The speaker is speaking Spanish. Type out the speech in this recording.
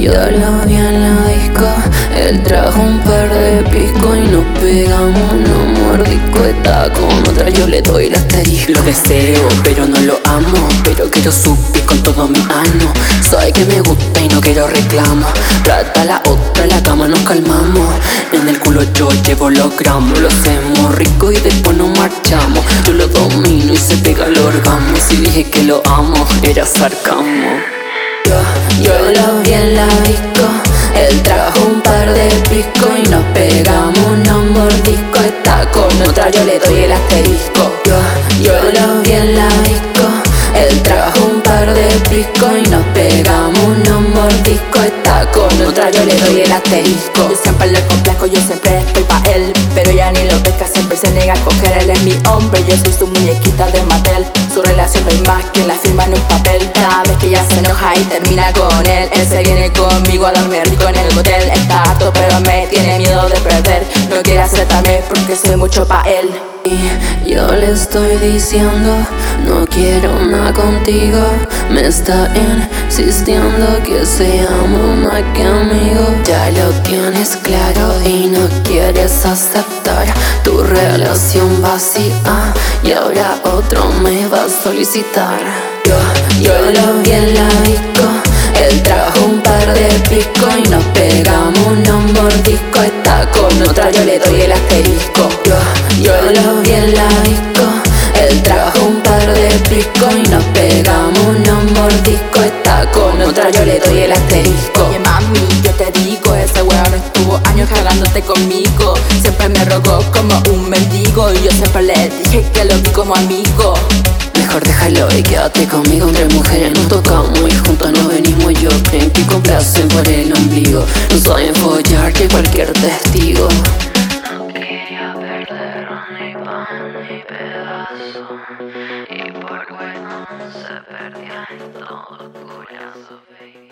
Yo lo vi en la disco, él trajo un par de pisco y nos pegamos unos mordiscos. Está con otra, yo le doy el asterisco. Lo deseo, pero no lo amo, pero quiero subir con todo mi ano. Sabe que me gusta y no quiero reclamo. Trata a la otra, en la cama nos calmamos. En el culo yo llevo los gramos. Lo hacemos rico y después nos marchamos. Yo lo domino y se pega el orgasmo. Si dije que lo amo, era sarcasmo. Yo lo vi en la disco, él trajo un par de pisco y nos pegamos unos mordiscos. Está con otra, yo le doy el asterisco. Yo lo vi en la disco, él trajo un par de pisco y nos pegamos unos mordiscos. Está con otra, yo le doy el asterisco. Yo siempre le complejo, yo siempre estoy pa' él, pero ella ni lo pesca, siempre se niega a coger. Él es mi hombre, yo soy su muñequita de Mattel. Su relación no hay más que la firma en un papel. Cada vez que ella se enoja y termina con él, él se viene conmigo a dormir rico en el motel. Está harto pero me tiene miedo de perder, no quiere aceptarme porque soy mucho pa' él. Y yo le estoy diciendo, no quiero nada contigo. Me está insistiendo que seamos más que amigos. Ya lo tienes claro y no quieres aceptar tu relación vacía, y ahora otro me va a solicitar. Yo lo vi en la disco, él trajo un par de pisco y nos pegamos unos mordiscos. Está con otra, yo le doy el asterisco. Yo lo vi en la disco, él trajo un par de pisco y nos pegamos unos mordiscos. Está con otra, yo le doy el asterisco. Oye mami, yo te digo, ese weón estuvo años cagándote conmigo. Siempre me rogó como un mendigo y yo siempre le dije que lo vi como amigo. Mejor déjalo y quédate conmigo. Entre mujeres nos tocamos y juntos nos venimos. Yo creen que complacen por el ombligo. No saben follar que cualquier testigo. No quería perder ni pan ni pedazo, y por bueno se perdía en todo tu brazo, baby.